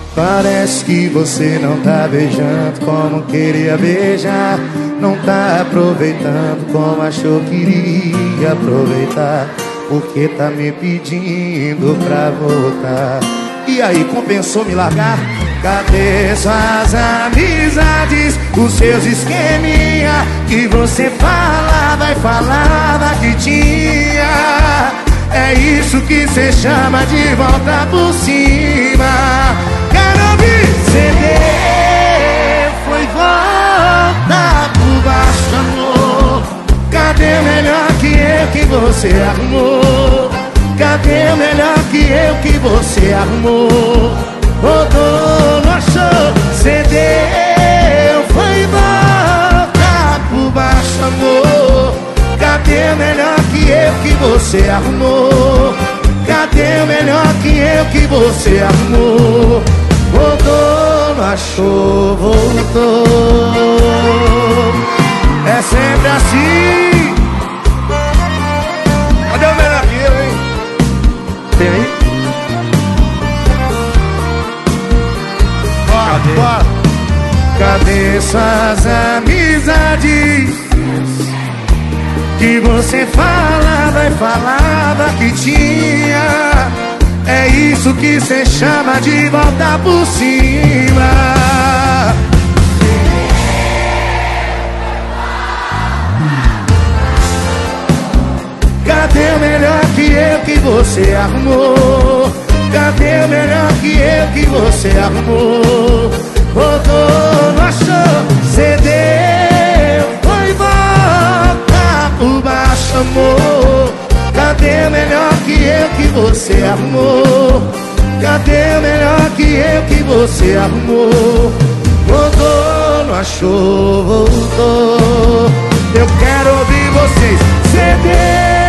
Parece que você não tá beijando como queria beijar. Não tá aproveitando como achou que iria aproveitar. Porque tá me pedindo pra voltar. E aí, compensou me largar? Cadê suas amizades, os seus esqueminha que você falava e falava que tinha? É isso que cê chama de volta por cima. Quero ouvir CD, foi volta por baixo, amor. Cadê o melhor que você arrumou? Cadê o melhor que você arrumou? Rodou, não achou, cedeu, foi volta por baixo, amor. Cadê o melhor que você arrumou? Cadê o melhor que você arrumou? Rodou, não achou, voltou. É sempre assim. Cadê o melhor que eu, hein? Tem aí? Bora. Cadê suas amizades que você falava e falava que tinha? É isso que cê chama de volta por cima. Cadê o melhor que você arrumou? Cadê o melhor que você arrumou? Rodou, não achou, cedeu, foi volta por baixo, amor. Cadê o melhor que você arrumou? Cadê o melhor que você arrumou? Rodou, não achou, voltou. Eu quero ouvir vocês. Cedeu.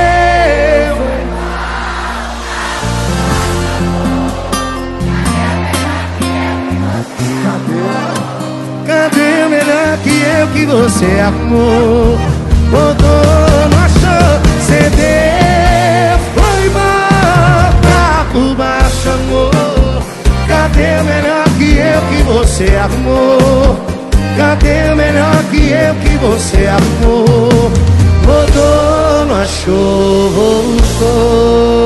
Cadê o melhor que você arrumou? Rodou, não achou, cedeu, foi volta por baixo, amor. Cadê o melhor que você arrumou? Cadê o melhor que você arrumou? Rodou, não achou, voltou.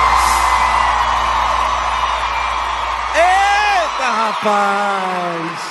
Eita, rapaz!